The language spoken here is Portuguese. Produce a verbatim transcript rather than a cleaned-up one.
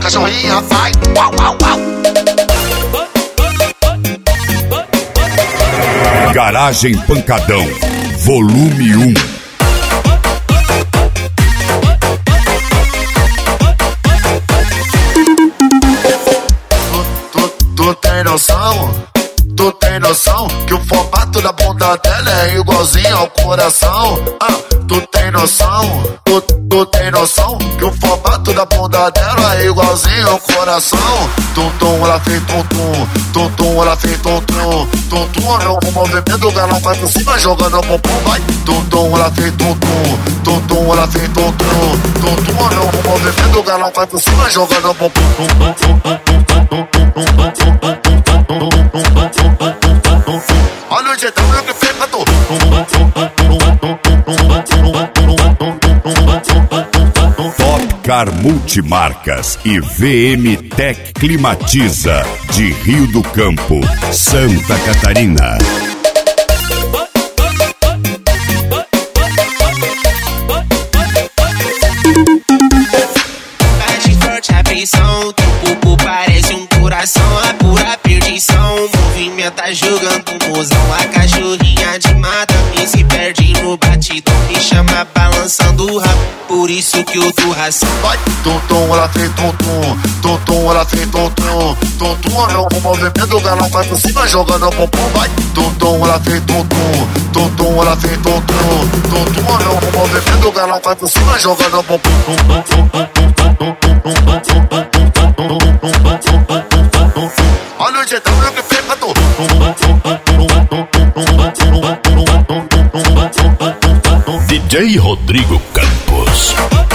cachorrinha vai. Uau, uau, uau. Garagem Pancadão, volume um. Tu, tu, tu tem noção? Tu tem noção que o formato da bunda dela é igualzinho ao coração? Ah, tu tem noção? Tu, tu tem noção que o formato da bunda dela é igualzinho ao coração? Tum tum, ela fez tum tum, tum tum, ela fez tum tum, tum tum, olha o movimento, o galão vai por cima jogando o bumbum, vai. Tum tum, ela fez tum tum, tum tum, ela fez tum tum, tum tum, olha o movimento, o galão vai por cima jogando o bumbum. Olha o jeitão que fez pra tu. Top Car Multimarcas e V M Tech Climatiza de Rio do Campo, Santa Catarina. Bate forte a pressão, teu corpo parece um coração, a pura perdição. Movimenta jogando mozão, a cachorrinha de mata me se perde no batidão, me chama balançando o rabo, por isso que eu dou ração. Vai, tum tum, ela fez tum tum, tum tum, ela fez tum tum, tum tum, olha o movimento, o galão vai por cima jogando o bumbum, vai. Tum tum, ela fez tum tum, tum tum, ela fez tum tum, tum tum, olha o movimento, o galão vai por cima jogando o bumbum. Olha o jeitão que fez pra tu. D J Rodrigo Campos.